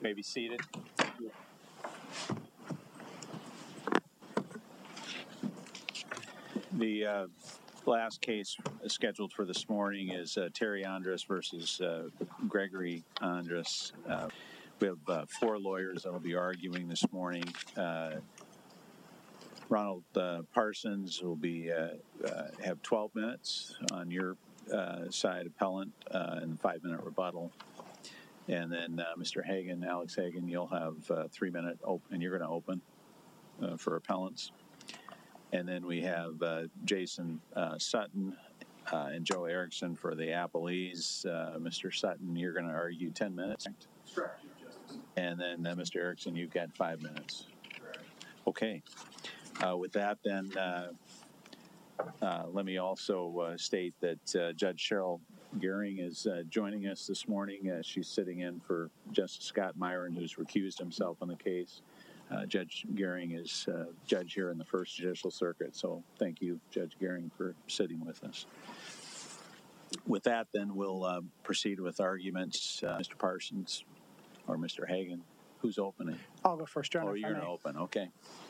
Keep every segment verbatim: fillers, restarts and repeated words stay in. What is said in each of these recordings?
may be seated. The uh, last case scheduled for this morning is uh, Terry Andrus versus uh, Gregory Andrus. Uh, we have uh, four lawyers that will be arguing this morning. Uh, Ronald uh, Parsons will be uh, uh, have twelve minutes on your uh, side, appellant, uh, and five minute rebuttal. And then uh, Mister Hagan, Alex Hagan, you'll have uh, three minute open, and you're going to open uh, for appellants. And then we have uh, Jason uh, Sutton uh, and Joe Erickson for the appellees. Uh, Mister Sutton, you're going to argue ten minutes. Correct, Chief Justice. And then uh, Mister Erickson, you've got five minutes. Correct. Okay. Uh, with that, then, uh, uh, let me also uh, state that uh, Judge Cheryl Gehring is uh, joining us this morning. Uh, she's sitting in for Justice Scott Myron, who's recused himself on the case. Uh, Judge Gehring is uh, judge here in the First Judicial Circuit, so thank you, Judge Gehring, for sitting with us. With that, then, we'll uh, proceed with arguments. Uh, Mister Parsons or Mister Hagan, who's opening? I'll go first, Your Honor. Oh, you're going to open, okay.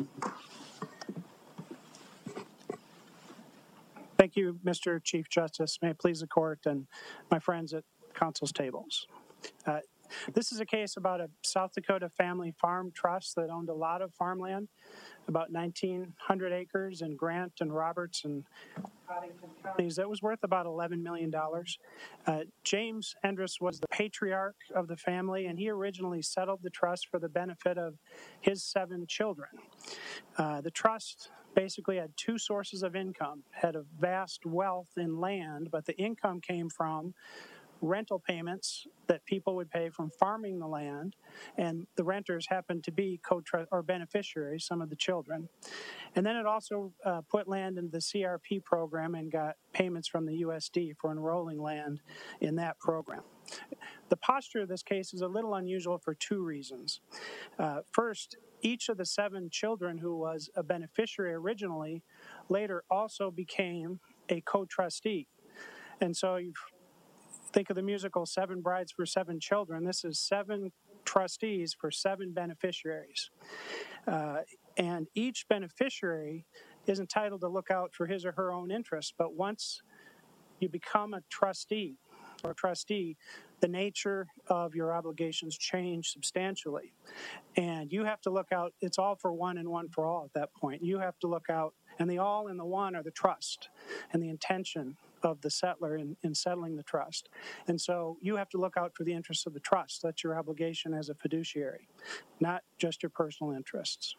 Thank you, Mister Chief Justice. May it please the court and my friends at counsel's tables. Uh, this is a case about a South Dakota family farm trust that owned a lot of farmland, about nineteen hundred acres in Grant and Roberts and Cottington counties. That was worth about eleven million dollars. Uh, James Andrus was the patriarch of the family, and he originally settled the trust for the benefit of his seven children. Uh, the trust basically had two sources of income, had a vast wealth in land, but the income came from rental payments that people would pay from farming the land, and the renters happened to be co-trust or beneficiaries, some of the children. And then it also uh, put land into the C R P program and got payments from the U S D for enrolling land in that program. The posture of this case is a little unusual for two reasons. Uh, first, each of the seven children who was a beneficiary originally later also became a co-trustee. And so you think of the musical Seven Brides for Seven Children. This is seven trustees for seven beneficiaries. Uh, and each beneficiary is entitled to look out for his or her own interests. But once you become a trustee or a trustee, the nature of your obligations change substantially. And you have to look out, it's all for one and one for all at that point. You have to look out, and the all and the one are the trust and the intention of the settler in, in settling the trust. And so you have to look out for the interests of the trust. That's your obligation as a fiduciary, not just your personal interests.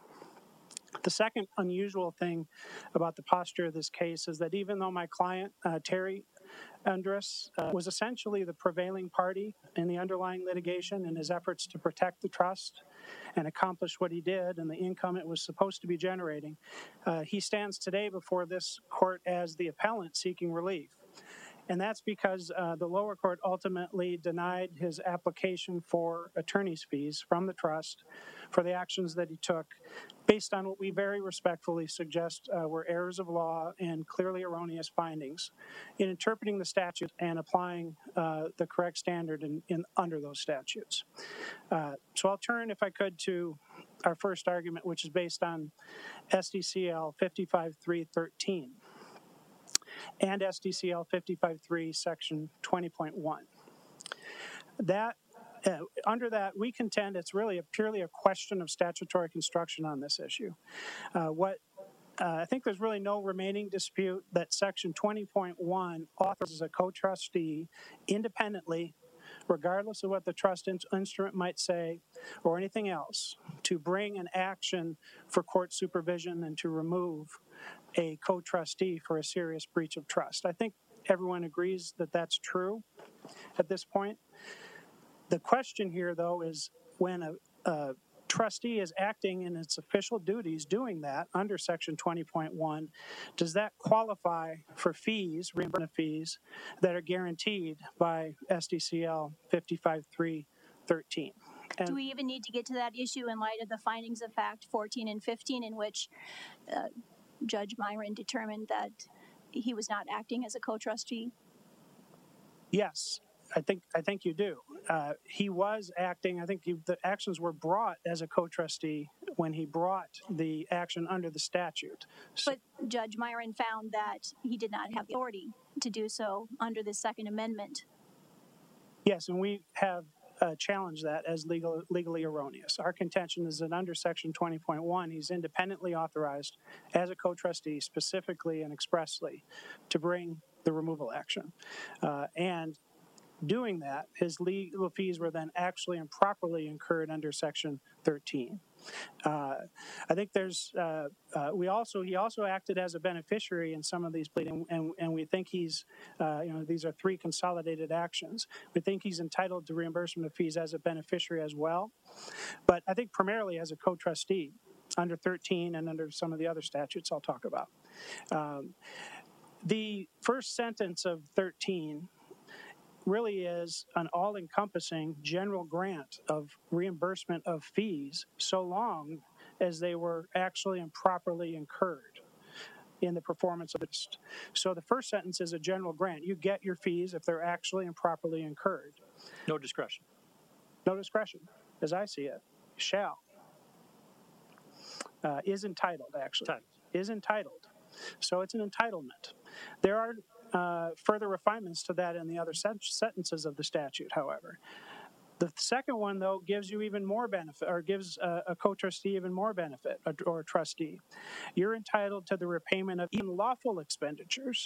The second unusual thing about the posture of this case is that even though my client, uh, Terry Andrus, uh, was essentially the prevailing party in the underlying litigation in his efforts to protect the trust and accomplish what he did and the income it was supposed to be generating, uh, he stands today before this court as the appellant seeking relief. And that's because uh, the lower court ultimately denied his application for attorney's fees from the trust for the actions that he took based on what we very respectfully suggest uh, were errors of law and clearly erroneous findings in interpreting the statute and applying uh, the correct standard in, in under those statutes. Uh, so I'll turn, if I could, to our first argument, which is based on S D C L fifty-five three thirteen. And S D C L fifty-five three, section twenty point one. That, uh, under that, we contend it's really a purely a question of statutory construction on this issue. Uh, what uh, I think there's really no remaining dispute that section twenty point one authorizes a co-trustee independently, regardless of what the trust in- instrument might say or anything else, to bring an action for court supervision and to remove a co-trustee for a serious breach of trust. I think everyone agrees that that's true at this point. The question here, though, is when a, a trustee is acting in its official duties doing that under section twenty point one, does that qualify for fees, reimbursement fees, that are guaranteed by S D C L fifty-five three thirteen? And do we even need to get to that issue in light of the findings of fact fourteen and fifteen, in which uh, Judge Myron determined that he was not acting as a co-trustee? Yes. I think I think you do. Uh, he was acting. I think he, the actions were brought as a co-trustee when he brought the action under the statute. So, But Judge Myron found that he did not have the authority to do so under the Second Amendment. yes, and we have uh, challenged that as legal, legally erroneous. Our contention is that under Section twenty point one, he's independently authorized as a co-trustee specifically and expressly to bring the removal action, uh, and doing that, his legal fees were then actually improperly incurred under Section thirteen. Uh, I think there's, uh, uh, we also, he also acted as a beneficiary in some of these pleadings, and, and we think he's, uh, you know, these are three consolidated actions. We think he's entitled to reimbursement of fees as a beneficiary as well, but I think primarily as a co-trustee under thirteen and under some of the other statutes I'll talk about. Um, the first sentence of thirteen really is an all-encompassing general grant of reimbursement of fees so long as they were actually and properly incurred in the performance of it. So the first sentence is a general grant. You get your fees if they're actually and properly incurred. No discretion. No discretion, as I see it. Shall. Uh, is entitled, actually. Entitled. Is entitled. So it's an entitlement. There are uh, further refinements to that in the other sen- sentences of the statute, however. The second one, though, gives you even more benefit, or gives a, a co-trustee even more benefit, or, or a trustee. You're entitled to the repayment of even lawful expenditures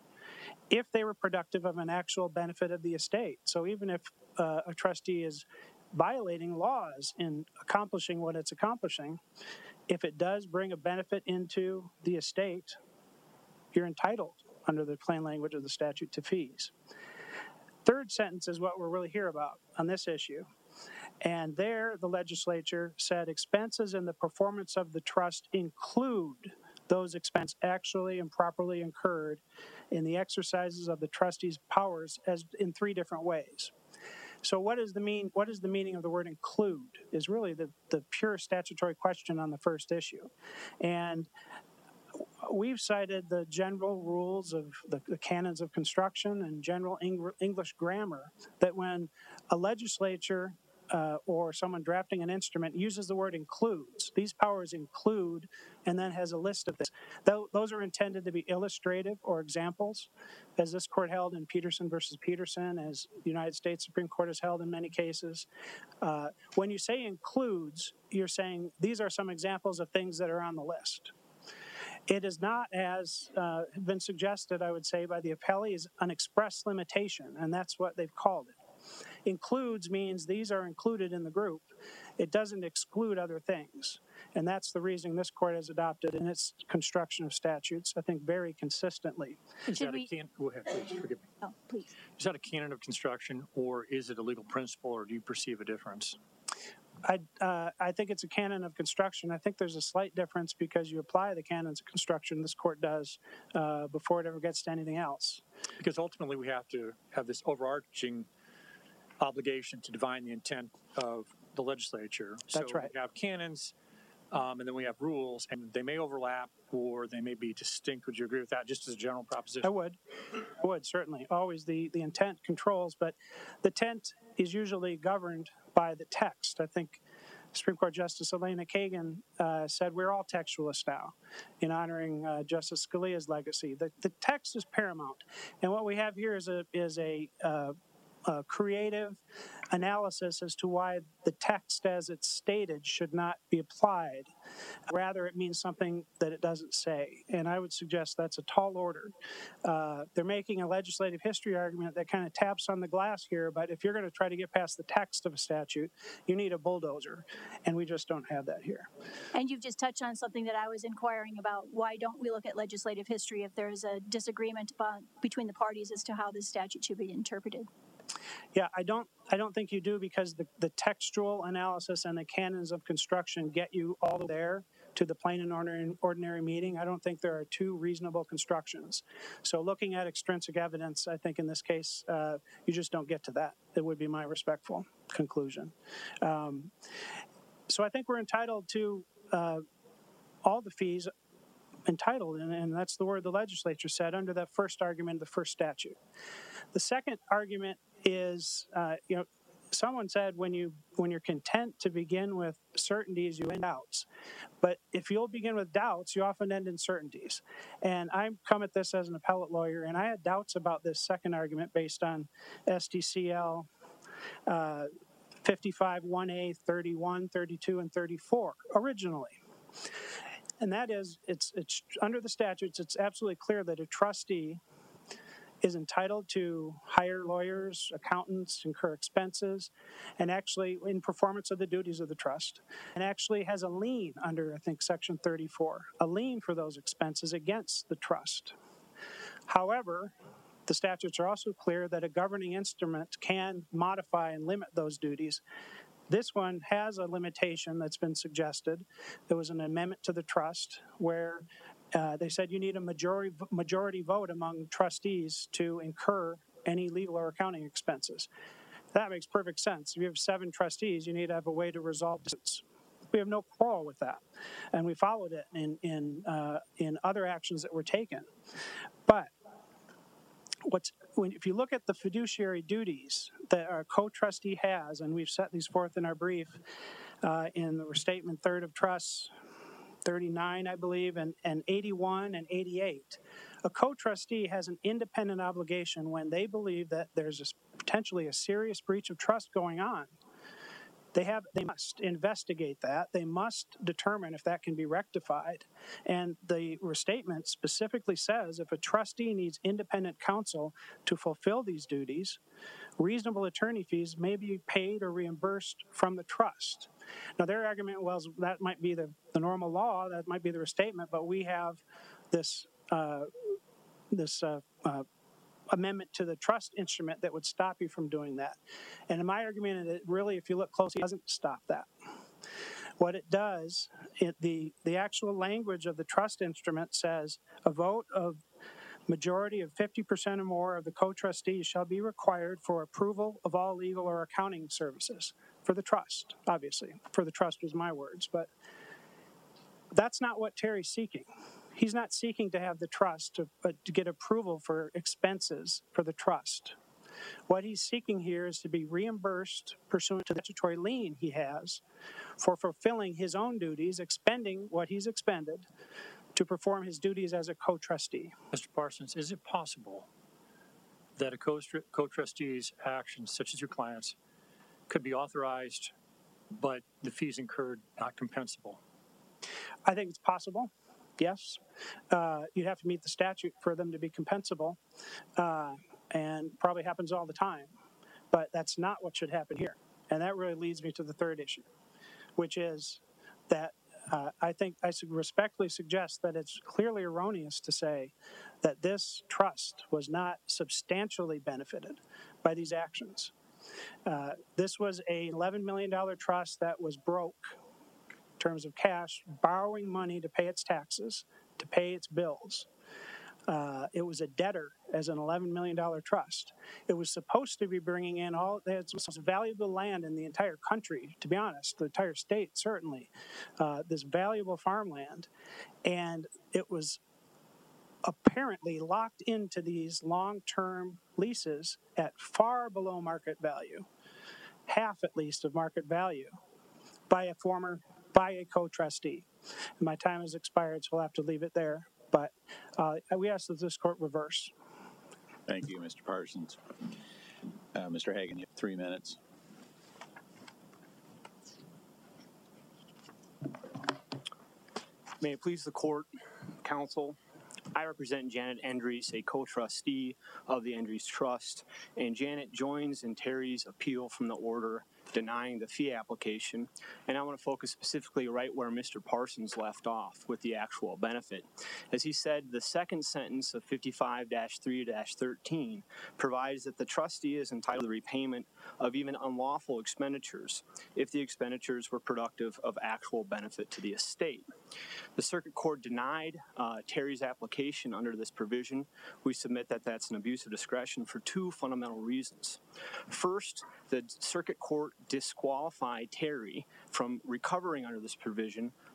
if they were productive of an actual benefit of the estate. So even if uh, a trustee is violating laws in accomplishing what it's accomplishing, if it does bring a benefit into the estate, you're entitled under the plain language of the statute to fees. Third sentence is what we're really here about on this issue. And there, the legislature said expenses in the performance of the trust include those expenses actually and properly incurred in the exercises of the trustee's powers as in three different ways. So what is the mean? What is the meaning of the word include is really the, the pure statutory question on the first issue. And we've cited the general rules of the, the canons of construction and general Eng- English grammar that when a legislature uh, or someone drafting an instrument uses the word includes, these powers include, and then has a list of this. Th- those are intended to be illustrative or examples, as this court held in Peterson versus Peterson, as the United States Supreme Court has held in many cases. Uh, when you say includes, you're saying these are some examples of things that are on the list. It is not, as uh, been suggested, I would say, by the appellees, an express limitation, and that's what they've called it. Includes means these are included in the group. It doesn't exclude other things, and that's the reasoning this court has adopted in its construction of statutes, I think, very consistently. Is Should that we- a can? Go ahead, please. Forgive me. Oh, please. Is that a canon of construction, or is it a legal principle, or do you perceive a difference? I, uh, I think it's a canon of construction. I think there's a slight difference because you apply the canons of construction, this court does, uh, before it ever gets to anything else. Because ultimately we have to have this overarching obligation to divine the intent of the legislature. That's so right. We have canons, um, and then we have rules, and they may overlap or they may be distinct. Would you agree with that, just as a general proposition? I would. I would, certainly. Always the, the intent controls, but the intent is usually governed by the text. I think Supreme Court Justice Elena Kagan uh, said we're all textualists now in honoring uh, Justice Scalia's legacy. The, the text is paramount. And what we have here is a, is a uh, Uh, creative analysis as to why the text as it's stated should not be applied. Rather, it means something that it doesn't say. And I would suggest that's a tall order. Uh, they're making a legislative history argument that kind of taps on the glass here, but if you're going to try to get past the text of a statute, you need a bulldozer. And we just don't have that here. And you've just touched on something that I was inquiring about. Why don't we look at legislative history if there's a disagreement about, between the parties as to how this statute should be interpreted? Yeah, I don't I don't think you do because the, the textual analysis and the canons of construction get you all there to the plain and ordinary, ordinary meaning. I don't think there are two reasonable constructions. So looking at extrinsic evidence, I think in this case, uh, you just don't get to that. It would be my respectful conclusion. Um, so I think we're entitled to uh, all the fees entitled, and, and that's the word the legislature said under that first argument of the first statute. The second argument is, uh, you know, someone said when you when you're content to begin with certainties, you end doubts. But if you'll begin with doubts, you often end in certainties. And I come at this as an appellate lawyer, and I had doubts about this second argument based on S D C L uh, fifty-five one A, thirty-one, thirty-two, and thirty-four originally. And that is, it's it's under the statutes, it's absolutely clear that a trustee is entitled to hire lawyers, accountants, incur expenses, and actually in performance of the duties of the trust, and actually has a lien under, I think, Section thirty-four, a lien for those expenses against the trust. However, the statutes are also clear that a governing instrument can modify and limit those duties. This one has a limitation that's been suggested. There was an amendment to the trust where uh, they said you need a majority majority vote among trustees to incur any legal or accounting expenses. That makes perfect sense. If you have seven trustees, you need to have a way to resolve this. We have no quarrel with that, and we followed it in in uh, in other actions that were taken. But what's when if you look at the fiduciary duties that our co-trustee has, and we've set these forth in our brief uh, in the restatement third of trusts, thirty-nine, I believe, and, and eighty-one and eighty-eight. A co-trustee has an independent obligation when they believe that there's a, potentially a serious breach of trust going on. They have. They must investigate that. They must determine if that can be rectified. And the restatement specifically says if a trustee needs independent counsel to fulfill these duties, reasonable attorney fees may be paid or reimbursed from the trust. Now, their argument was that might be the, the normal law, that might be the restatement, but we have this uh, this uh, uh, amendment to the trust instrument that would stop you from doing that. And in my argument, it really, if you look closely, it doesn't stop that. What it does, it, the, the actual language of the trust instrument says a vote of majority of fifty percent or more of the co-trustees shall be required for approval of all legal or accounting services for the trust, obviously. For the trust was my words, but that's not what Terry's seeking. He's not seeking to have the trust to, uh, to get approval for expenses for the trust. What he's seeking here is to be reimbursed pursuant to the statutory lien he has for fulfilling his own duties, expending what he's expended to perform his duties as a co-trustee. Mister Parsons, is it possible that a co-trustee's actions, such as your client's, could be authorized, but the fees incurred not compensable? I think it's possible, yes. Uh, you'd have to meet the statute for them to be compensable, uh, and probably happens all the time. But that's not what should happen here. And that really leads me to the third issue, which is that uh, I think I respectfully suggest that it's clearly erroneous to say that this trust was not substantially benefited by these actions. Uh, this was a eleven million dollars trust that was broke in terms of cash, borrowing money to pay its taxes, to pay its bills. Uh, it was a debtor as an eleven million dollars trust. It was supposed to be bringing in all its most valuable land in the entire country, to be honest, the entire state, certainly, uh, this valuable farmland. And it was apparently locked into these long-term leases at far below market value, half at least of market value, by a former, by a co-trustee. My time has expired, so we'll have to leave it there. But uh, we ask that this court reverse. Thank you, Mister Parsons. Uh, Mister Hagan, you have three minutes. May it please the court, counsel. I represent Janet Endries, a co-trustee of the Endries Trust, and Janet joins in Terry's appeal from the order denying the fee application, and I want to focus specifically right where Mister Parsons left off with the actual benefit. As he said, the second sentence of fifty-five dash three dash thirteen provides that the trustee is entitled to the repayment of even unlawful expenditures if the expenditures were productive of actual benefit to the estate. The circuit court denied uh, Terry's application under this provision. We submit that that's an abuse of discretion for two fundamental reasons. First, the circuit court disqualified Terry from recovering under this provision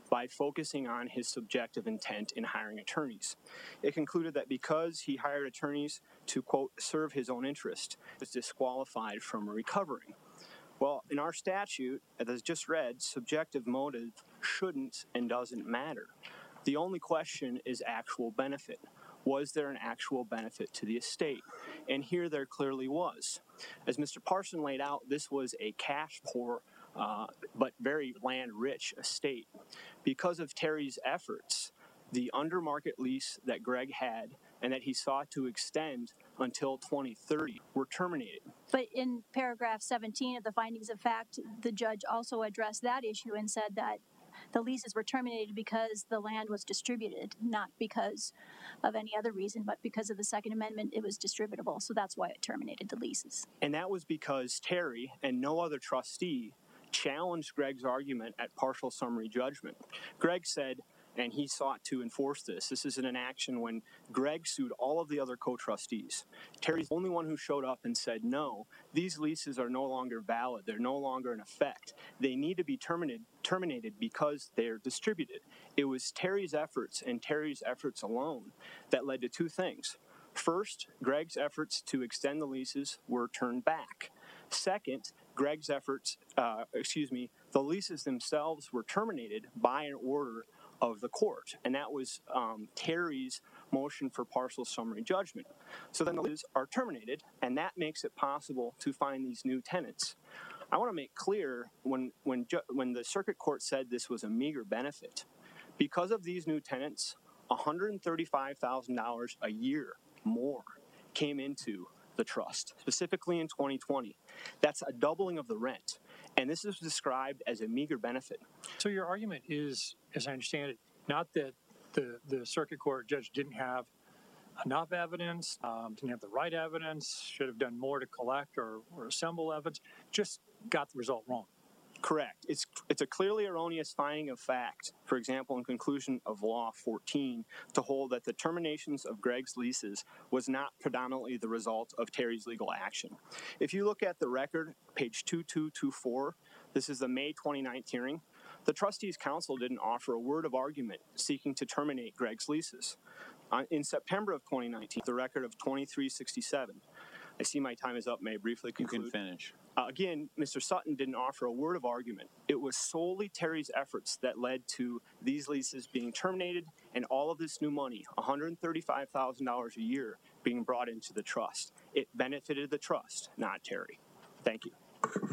by focusing on his subjective intent in hiring attorneys. It concluded that because he hired attorneys to, quote, serve his own interest, he was disqualified from recovering. Well, in our statute, as just read, subjective motive shouldn't and doesn't matter. The only question is actual benefit. Was there an actual benefit to the estate? And here there clearly was. As Mister Parson laid out, this was a cash poor uh, but very land-rich estate. Because of Terry's efforts, the under-market lease that Greg had and that he sought to extend until twenty thirty were terminated. But in paragraph seventeen of the findings of fact, the judge also addressed that issue and said that the leases were terminated because the land was distributed, not because of any other reason, but because of the Second Amendment, it was distributable. So that's why it terminated the leases. And that was because Terry and no other trustee challenged Greg's argument at partial summary judgment. Greg said, and he sought to enforce this. This is an action when Greg sued all of the other co-trustees. Terry's the only one who showed up and said, no, these leases are no longer valid. They're no longer in effect. They need to be terminated, terminated because they're distributed. It was Terry's efforts and Terry's efforts alone that led to two things. First, Greg's efforts to extend the leases were turned back. Second, Greg's efforts, uh, excuse me, the leases themselves were terminated by an order of the court, and that was um, Terry's motion for partial summary judgment. So then the leases are terminated, and that makes it possible to find these new tenants. I want to make clear when when ju- when the circuit court said this was a meager benefit, because of these new tenants, one hundred thirty-five thousand dollars a year more came into the trust, specifically in twenty twenty. That's a doubling of the rent. And this is described as a meager benefit. So your argument is, as I understand it, not that the, the circuit court judge didn't have enough evidence, um, didn't have the right evidence, should have done more to collect or, or assemble evidence, just got the result wrong. Correct. It's it's a clearly erroneous finding of fact, for example, in conclusion of law fourteen, to hold that the terminations of Greg's leases was not predominantly the result of Terry's legal action. If you look at the record, page two two two four, this is the May twenty-ninth hearing, the trustees' counsel didn't offer a word of argument seeking to terminate Greg's leases. Uh, in September of twenty nineteen, the record of twenty-three sixty-seven, I see my time is up. May I briefly conclude? You can finish. Uh, again, Mister Sutton didn't offer a word of argument. It was solely Terry's efforts that led to these leases being terminated and all of this new money, one hundred thirty-five thousand dollars a year, being brought into the trust. It benefited the trust, not Terry. Thank you.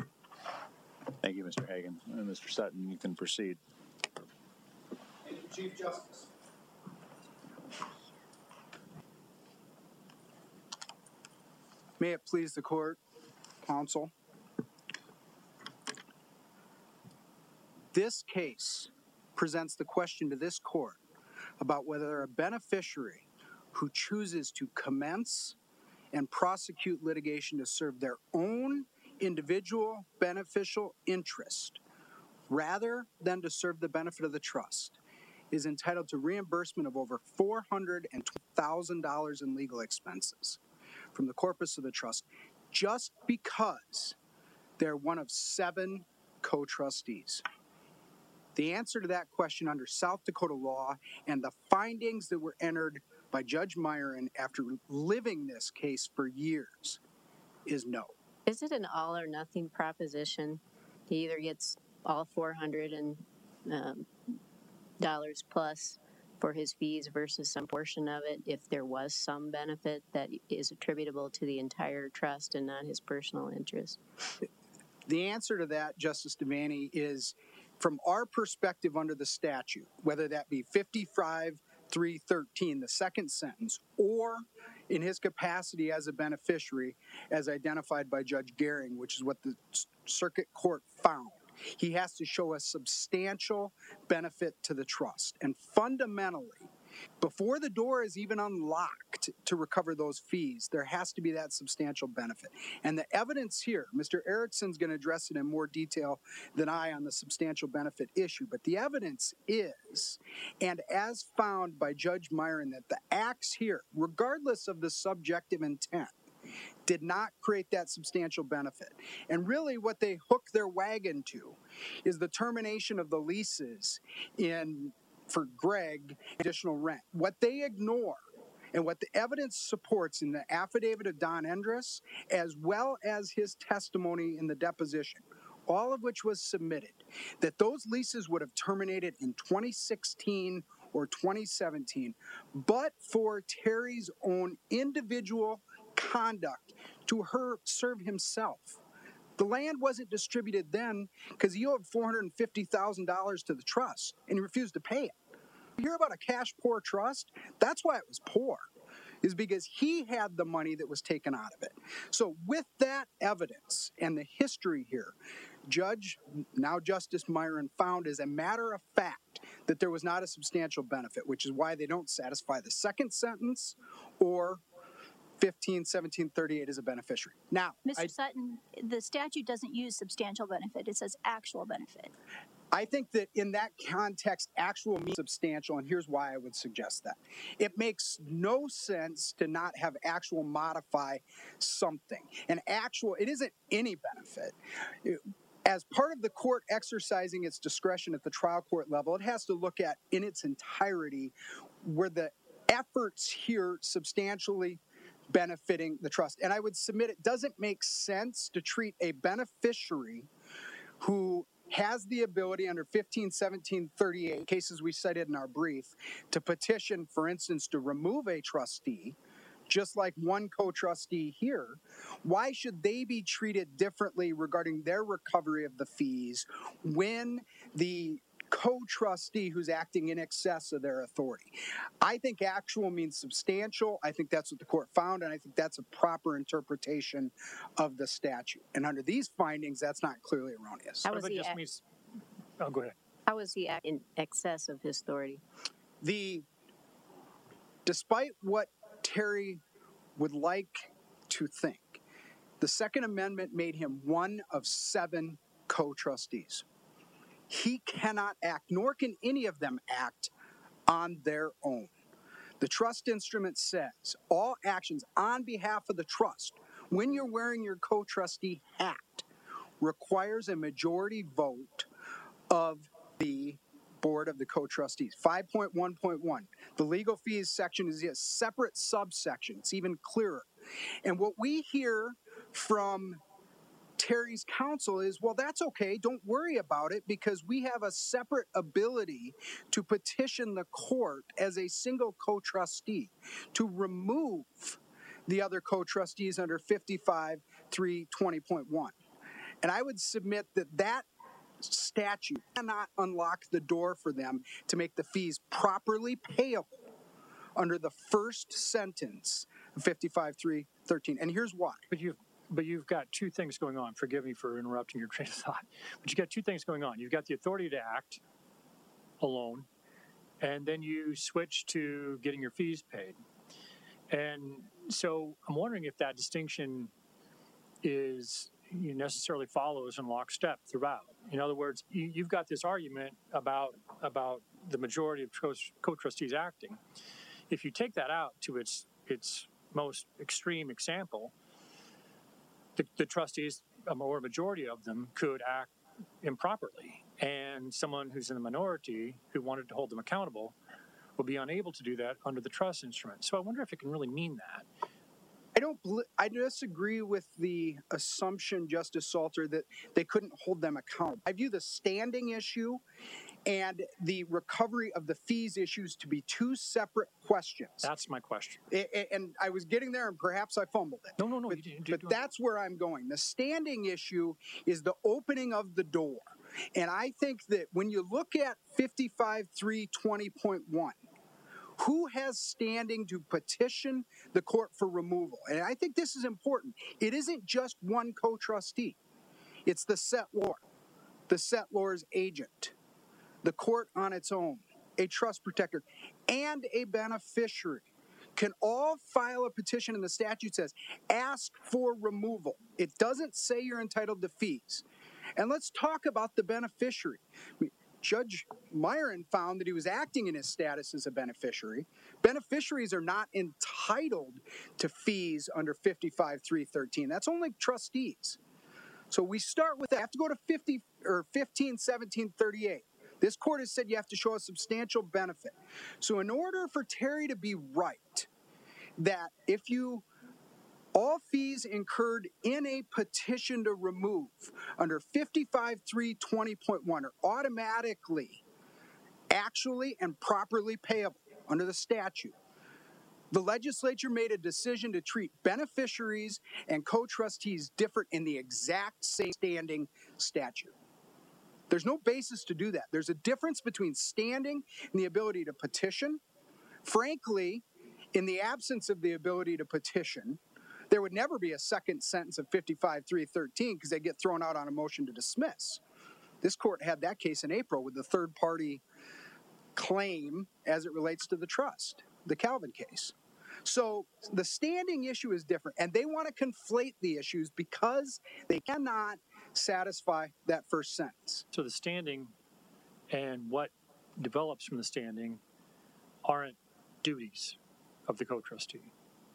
Thank you, Mister Hagan. Uh, Mister Sutton, you can proceed. Thank you, Chief Justice. May it please the court, counsel. This case presents the question to this court about whether a beneficiary who chooses to commence and prosecute litigation to serve their own individual beneficial interest rather than to serve the benefit of the trust is entitled to reimbursement of over four hundred twenty thousand dollars in legal expenses from the corpus of the trust just because they're one of seven co-trustees. The answer to that question under South Dakota law and the findings that were entered by Judge Myron after living this case for years is no. Is it an all or nothing proposition? He either gets all four hundred and um, dollars plus for his fees versus some portion of it if there was some benefit that is attributable to the entire trust and not his personal interest? The answer to that, Justice Devaney, is from our perspective under the statute, whether that be fifty-five three thirteen, the second sentence, or in his capacity as a beneficiary as identified by Judge Gehring, which is what the circuit court found. He has to show a substantial benefit to the trust. And fundamentally, before the door is even unlocked to recover those fees, there has to be that substantial benefit. And the evidence here, Mister Erickson's going to address it in more detail than I on the substantial benefit issue, but the evidence is, and as found by Judge Myron, that the acts here, regardless of the subjective intent, did not create that substantial benefit. And really what they hook their wagon to is the termination of the leases in for Greg additional rent. What they ignore and what the evidence supports in the affidavit of Don Endress, as well as his testimony in the deposition, all of which was submitted, that those leases would have terminated in twenty sixteen or twenty seventeen, but for Terry's own individual conduct to her serve himself. The land wasn't distributed then because he owed four hundred fifty thousand dollars to the trust and he refused to pay it. You hear about a cash poor trust? That's why it was poor, is because he had the money that was taken out of it. So with that evidence and the history here, Judge, now Justice Myron, found as a matter of fact that there was not a substantial benefit, which is why they don't satisfy the second sentence or fifteen seventeen thirty-eight as a beneficiary. Now, Mister I, Sutton, the statute doesn't use substantial benefit. It says actual benefit. I think that in that context, actual means substantial, and here's why I would suggest that. It makes no sense to not have actual modify something. And actual, it isn't any benefit. As part of the court exercising its discretion at the trial court level, it has to look at in its entirety where the efforts here substantially benefiting the trust. And I would submit it doesn't make sense to treat a beneficiary who has the ability under fifteen seventeen thirty-eight, cases we cited in our brief, to petition, for instance, to remove a trustee, just like one co-trustee here. Why should they be treated differently regarding their recovery of the fees when the co-trustee who's acting in excess of their authority? I think actual means substantial. I think that's what the court found, and I think that's a proper interpretation of the statute. And under these findings, that's not clearly erroneous. How What was if it he just act- means, oh, go ahead. How was he act in excess of his authority? The despite what Terry would like to think, the Second Amendment made him one of seven co-trustees. He cannot act, nor can any of them act on their own. The trust instrument says all actions on behalf of the trust, when you're wearing your co-trustee hat, requires a majority vote of the board of the co-trustees. five point one point one, the legal fees section is a separate subsection. It's even clearer. And what we hear from Terry's counsel is, well, that's okay. Don't worry about it because we have a separate ability to petition the court as a single co-trustee to remove the other co-trustees under fifty-five three twenty point one. And I would submit that that statute cannot unlock the door for them to make the fees properly payable under the first sentence of fifty-five three thirteen. And here's why. But you've but you've got two things going on. Forgive me for interrupting your train of thought. But you've got two things going on. You've got the authority to act alone, and then you switch to getting your fees paid. And so I'm wondering if that distinction is you necessarily follows in lockstep throughout. In other words, you, you've got this argument about about the majority of co-trustees acting. If you take that out to its its most extreme example, the, the trustees, or a majority of them, could act improperly, and someone who's in the minority who wanted to hold them accountable will be unable to do that under the trust instrument. So I wonder if it can really mean that. I don't. I disagree with the assumption, Justice Salter, that they couldn't hold them accountable. I view the standing issue and the recovery of the fees issues to be two separate questions. That's my question. And I was getting there, and perhaps I fumbled it. No, no, no. But, you didn't, but that's where I'm going. The standing issue is the opening of the door, and I think that when you look at fifty-five three twenty point one. Who has standing to petition the court for removal? And I think this is important. It isn't just one co-trustee. It's the settlor, the settlor's agent, the court on its own, a trust protector, and a beneficiary can all file a petition, and the statute says, ask for removal. It doesn't say you're entitled to fees. And let's talk about the beneficiary. Judge Myron found that he was acting in his status as a beneficiary. Beneficiaries are not entitled to fees under fifty-five three thirteen. That's only trustees. So we start with that. I have to go to fifty or fifteen seventeen thirty-eight. This court has said you have to show a substantial benefit. So in order for Terry to be right, that if you all fees incurred in a petition to remove under fifty-five three twenty point one are automatically, actually, and properly payable under the statute. The legislature made a decision to treat beneficiaries and co-trustees different in the exact same standing statute. There's no basis to do that. There's a difference between standing and the ability to petition. Frankly, in the absence of the ability to petition, there would never be a second sentence of fifty-five three thirteen because they get thrown out on a motion to dismiss. This court had that case in April with the third party claim as it relates to the trust, the Calvin case. So the standing issue is different, and they want to conflate the issues because they cannot satisfy that first sentence. So the standing and what develops from the standing aren't duties of the co-trustee.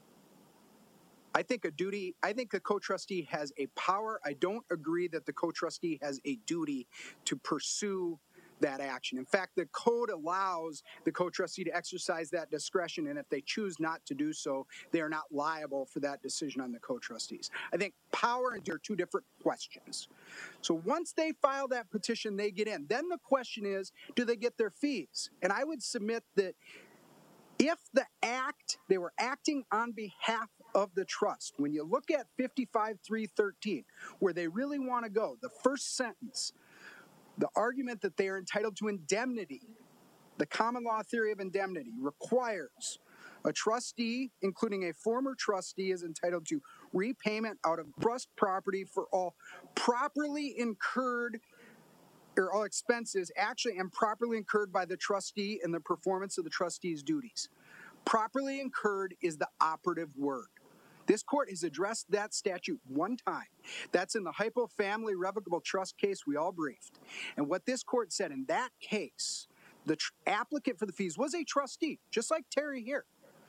I think a duty, I think the co-trustee has a power. I don't agree that the co-trustee has a duty to pursue that action. In fact, the code allows the co-trustee to exercise that discretion, and if they choose not to do so, they are not liable for that decision on the co-trustees. I think power and duty are two different questions. So once they file that petition, they get in. Then the question is, do they get their fees? And I would submit that if the act, they were acting on behalf of the trust, when you look at fifty-five three thirteen, where they really want to go, the first sentence, the argument that they are entitled to indemnity, the common law theory of indemnity requires a trustee, including a former trustee, is entitled to repayment out of trust property for all properly incurred or all expenses actually and properly incurred by the trustee in the performance of the trustee's duties. Properly incurred is the operative word. This court has addressed that statute one time. That's in the Hypo Family Revocable Trust case we all briefed. And what this court said in that case, the tr- applicant for the fees was a trustee, just like Terry here.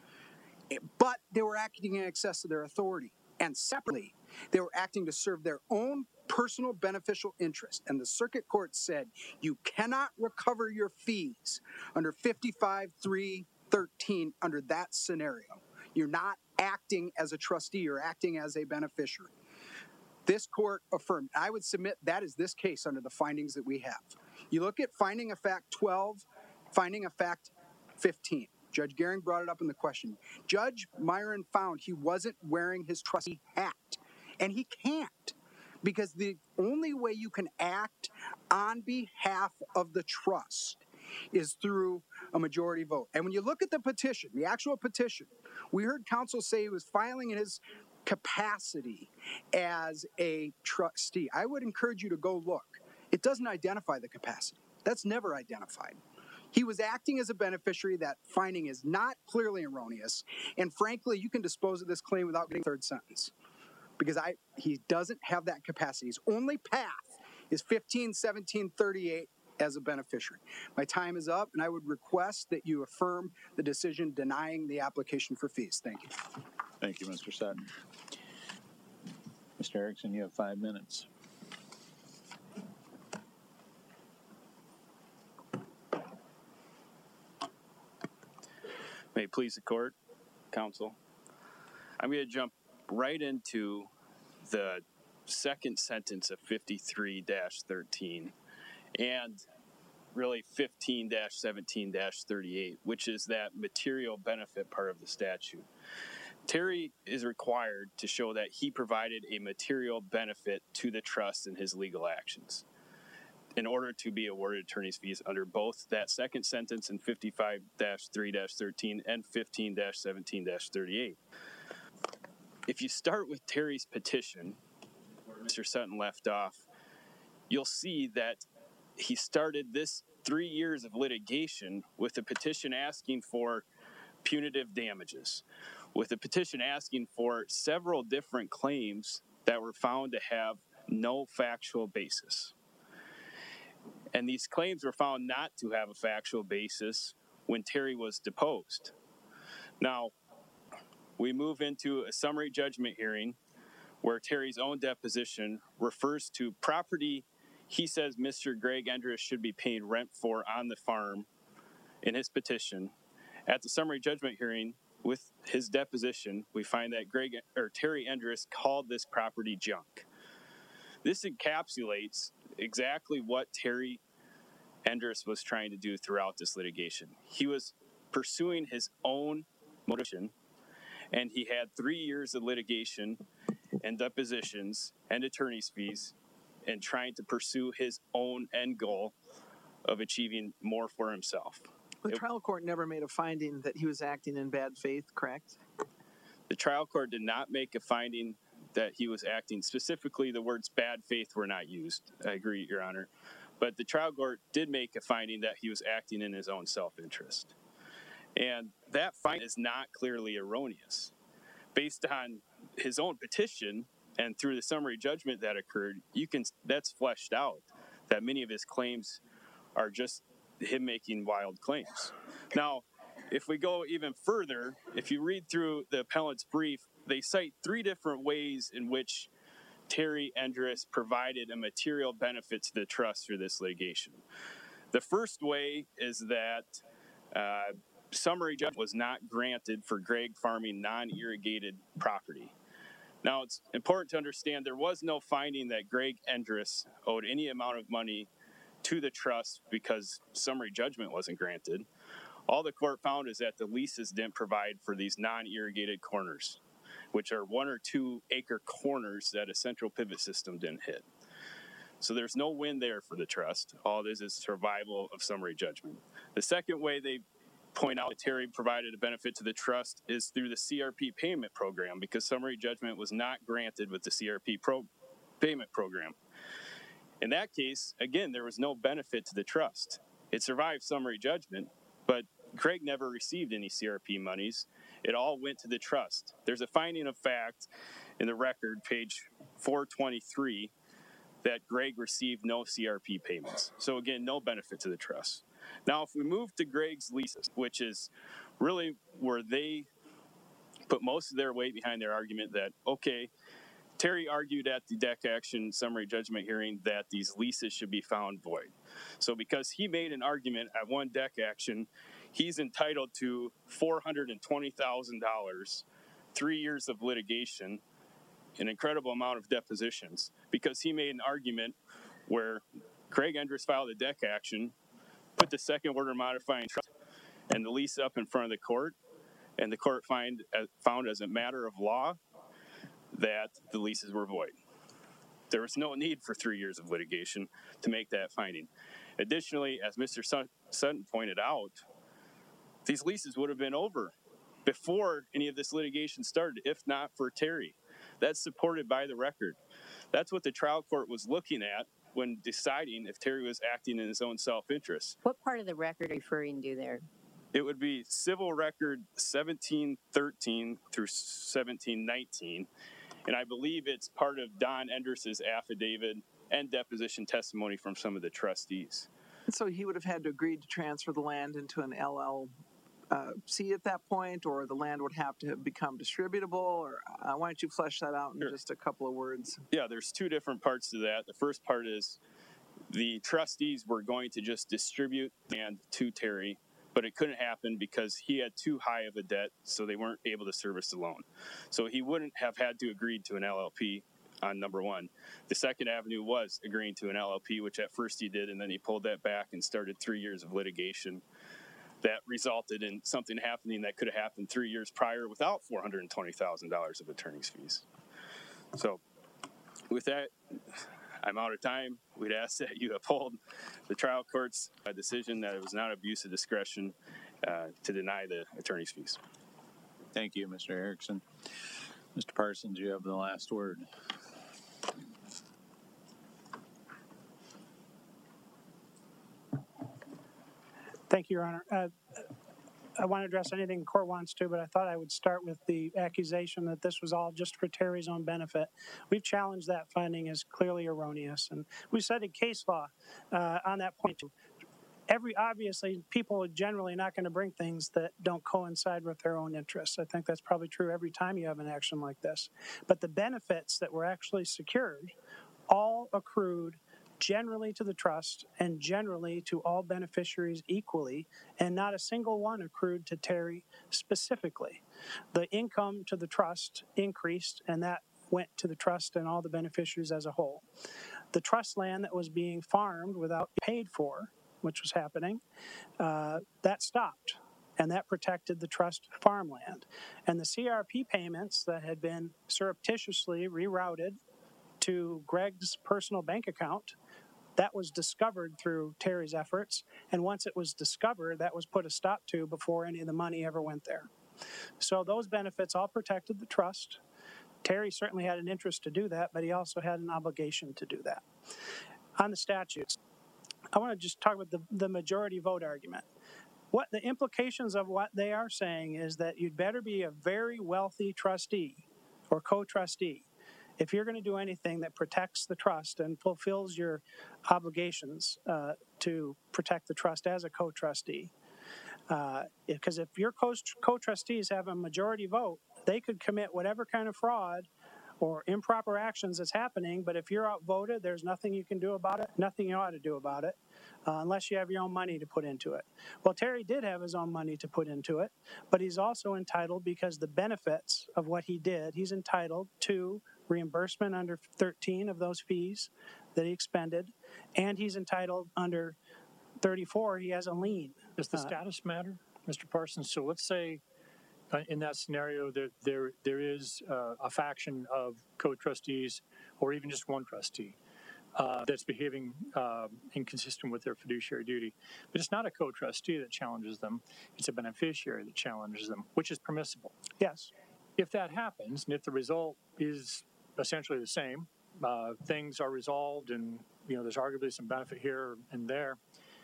But they were acting in excess of their authority. And separately, they were acting to serve their own personal beneficial interest. And the circuit court said, you cannot recover your fees under fifty-five three thirteen under that scenario. You're not acting as a trustee, you're acting as a beneficiary. This court affirmed. I would submit that is this case under the findings that we have. You look at finding of fact twelve, finding of fact fifteen. Judge Gehring brought it up in the question. Judge Myron found he wasn't wearing his trustee hat, and he can't, because the only way you can act on behalf of the trust is through a majority vote. And when you look at the petition, the actual petition, we heard counsel say he was filing in his capacity as a trustee. I would encourage you to go look. It doesn't identify the capacity. That's never identified. He was acting as a beneficiary. That finding is not clearly erroneous. And frankly, you can dispose of this claim without getting a third sentence, because I he doesn't have that capacity. His only path is fifteen seventeen thirty-eight as a beneficiary. My time is up, and I would request that you affirm the decision denying the application for fees. Thank you. Thank you, Mister Sutton. Mister Erickson, you have five minutes. May it please the court, counsel. I'm going to jump right into the second sentence of fifty-three thirteen and really fifteen seventeen thirty-eight, which is that material benefit part of the statute. Terry is required to show that he provided a material benefit to the trust in his legal actions in order to be awarded attorney's fees under both that second sentence in fifty-five three thirteen and fifteen seventeen thirty-eight. If you start with Terry's petition, where Mister Sutton left off, you'll see that he started this three years of litigation with a petition asking for punitive damages, with a petition asking for several different claims that were found to have no factual basis. And these claims were found not to have a factual basis when Terry was deposed. Now, we move into a summary judgment hearing where Terry's own deposition refers to property he says Mister Greg Endress should be paying rent for on the farm in his petition. At the summary judgment hearing, with his deposition, we find that Greg or Terry Endress called this property junk. This encapsulates exactly what Terry Endress was trying to do throughout this litigation. He was pursuing his own motivation, and he had three years of litigation and depositions and attorney's fees and trying to pursue his own end goal of achieving more for himself. The It- trial court never made a finding that he was acting in bad faith, correct? The trial court did not make a finding that he was acting, specifically the words bad faith were not used. I agree, Your Honor. But the trial court did make a finding that he was acting in his own self-interest. And that finding is not clearly erroneous. Based on his own petition and through the summary judgment that occurred, you can that's fleshed out that many of his claims are just him making wild claims. Now, if we go even further, if you read through the appellant's brief, they cite three different ways in which Terry Endress provided a material benefit to the trust through this litigation. The first way is that uh, summary judgment was not granted for Greg farming non-irrigated property. Now, it's important to understand there was no finding that Greg Endress owed any amount of money to the trust because summary judgment wasn't granted. All the court found is that the leases didn't provide for these non-irrigated corners, which are one or two acre corners that a central pivot system didn't hit. So there's no win there for the trust. All it is is survival of summary judgment. The second way they point out that Terry provided a benefit to the trust is through the C R P payment program, because summary judgment was not granted with the C R P pro- payment program. In that case, again, there was no benefit to the trust. It survived summary judgment, but Greg never received any C R P monies. It all went to the trust. There's a finding of fact in the record, page four twenty-three, that Greg received no C R P payments. So again, no benefit to the trust. Now, if we move to Greg's leases, which is really where they put most of their weight behind their argument that, okay, Terry argued at the deck action summary judgment hearing that these leases should be found void. So because he made an argument at one deck action, he's entitled to four hundred twenty thousand dollars, three years of litigation, an incredible amount of depositions, because he made an argument where Greg Endress filed a deck action, put the second order modifying trust and the lease up in front of the court, and the court find, uh, found as a matter of law that the leases were void. There was no need for three years of litigation to make that finding. Additionally, as Mister Sutton pointed out, these leases would have been over before any of this litigation started, if not for Terry. That's supported by the record. That's what the trial court was looking at when deciding if Terry was acting in his own self-interest. What part of the record are you referring to there? It would be civil record seventeen thirteen through seventeen nineteen. And I believe it's part of Don Endress's affidavit and deposition testimony from some of the trustees. So he would have had to agree to transfer the land into an L L C at that point, or the land would have to have become distributable, or uh, why don't you flesh that out in Sure. just a couple of words? Yeah, there's two different parts to that. The first part is the trustees were going to just distribute land to Terry, but it couldn't happen because he had too high of a debt, so they weren't able to service the loan. So he wouldn't have had to agree to an L L P on number one. The second avenue was agreeing to an L L P, which at first he did, and then he pulled that back and started three years of litigation that resulted in something happening that could have happened three years prior without four hundred twenty thousand dollars of attorney's fees. So with that, I'm out of time. We'd ask that you uphold the trial court's uh, decision that it was not abuse of discretion uh, to deny the attorney's fees. Thank you, Mister Erickson. Mister Parsons, you have the last word. Thank you, Your Honor. Uh, I want to address anything the court wants to, but I thought I would start with the accusation that this was all just for Terry's own benefit. We've challenged that finding as clearly erroneous, and we cited case law uh, on that point. Every obviously, people are generally not going to bring things that don't coincide with their own interests. I think that's probably true every time you have an action like this. But the benefits that were actually secured all accrued generally to the trust and generally to all beneficiaries equally, and not a single one accrued to Terry specifically. The income to the trust increased, and that went to the trust and all the beneficiaries as a whole. The trust land that was being farmed without paid for, which was happening, uh, that stopped. And that protected the trust farmland. And the C R P payments that had been surreptitiously rerouted to Greg's personal bank account, that was discovered through Terry's efforts. And once it was discovered, that was put a stop to before any of the money ever went there. So those benefits all protected the trust. Terry certainly had an interest to do that, but he also had an obligation to do that. On the statutes, I want to just talk about the, the majority vote argument. What the implications of what they are saying is that you'd better be a very wealthy trustee or co-trustee if you're going to do anything that protects the trust and fulfills your obligations uh, to protect the trust as a co-trustee. Because uh, if your co-trustees have a majority vote, they could commit whatever kind of fraud or improper actions that's happening, but if you're outvoted, there's nothing you can do about it, nothing you ought to do about it, uh, unless you have your own money to put into it. Well, Terry did have his own money to put into it, but he's also entitled, because the benefits of what he did, he's entitled to reimbursement under thirteen of those fees that he expended, and he's entitled under thirty-four, he has a lien. Does the Uh, status matter, Mister Parsons? So let's say uh, in that scenario there there there is uh, a faction of co-trustees or even just one trustee uh, that's behaving uh, inconsistent with their fiduciary duty, but it's not a co-trustee that challenges them, it's a beneficiary that challenges them, which is permissible. Yes. If that happens, and if the result is essentially the same, uh, things are resolved and you know there's arguably some benefit here and there,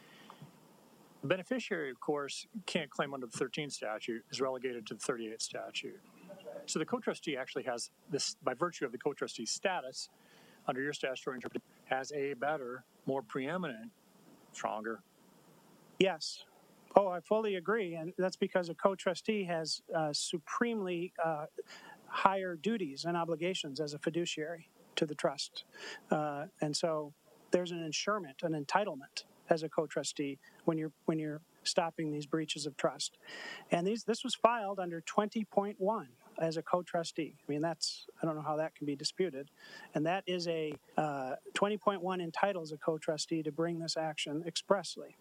the beneficiary, of course, can't claim under the thirteen statute, is relegated to the thirty-eight statute. So the co-trustee actually has this, by virtue of the co-trustee status, under your statutory interpretation, has a better, more preeminent, stronger. Yes. Oh, I fully agree, and that's because a co-trustee has uh, supremely uh, higher duties and obligations as a fiduciary to the trust. Uh, and so there's an insurement, an entitlement as a co-trustee when you're when you're stopping these breaches of trust. And these this was filed under twenty point one as a co-trustee. I mean, that's, I don't know how that can be disputed. And that is a, uh, twenty point one entitles a co-trustee to bring this action expressly.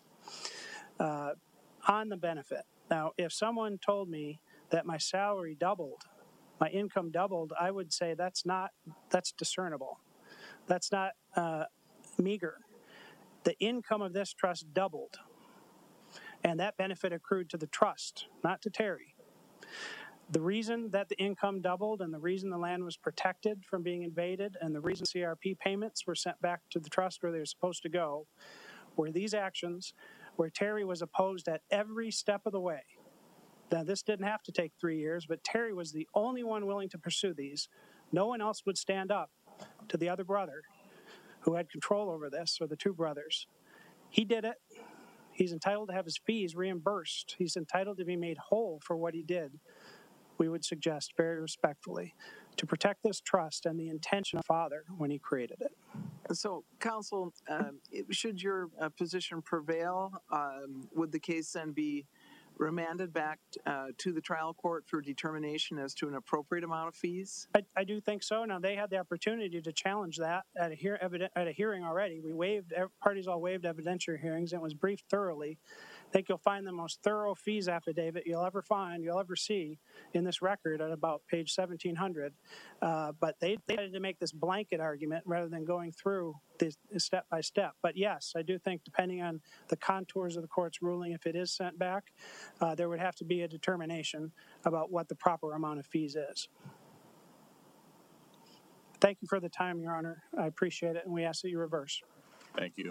Uh, on the benefit. Now, if someone told me that my salary doubled, my income doubled, I would say that's not, that's discernible. That's not uh, meager. The income of this trust doubled, and that benefit accrued to the trust, not to Terry. The reason that the income doubled and the reason the land was protected from being invaded and the reason C R P payments were sent back to the trust where they were supposed to go were these actions where Terry was opposed at every step of the way. Now, this didn't have to take three years, but Terry was the only one willing to pursue these. No one else would stand up to the other brother who had control over this, or the two brothers. He did it. He's entitled to have his fees reimbursed. He's entitled to be made whole for what he did. We would suggest very respectfully to protect this trust and the intention of Father when he created it. So, counsel, um, should your uh, position prevail, um, would the case then be remanded back uh, to the trial court for determination as to an appropriate amount of fees? I, I do think so. Now, they had the opportunity to challenge that at a, hear, evident, at a hearing already. We waived, parties all waived evidentiary hearings, and it was briefed thoroughly. I think you'll find the most thorough fees affidavit you'll ever find, you'll ever see in this record at about page seventeen hundred. Uh, but they, they had to make this blanket argument rather than going through this step by step. But yes, I do think depending on the contours of the court's ruling, if it is sent back, uh, there would have to be a determination about what the proper amount of fees is. Thank you for the time, Your Honor. I appreciate it, and we ask that you reverse. Thank you.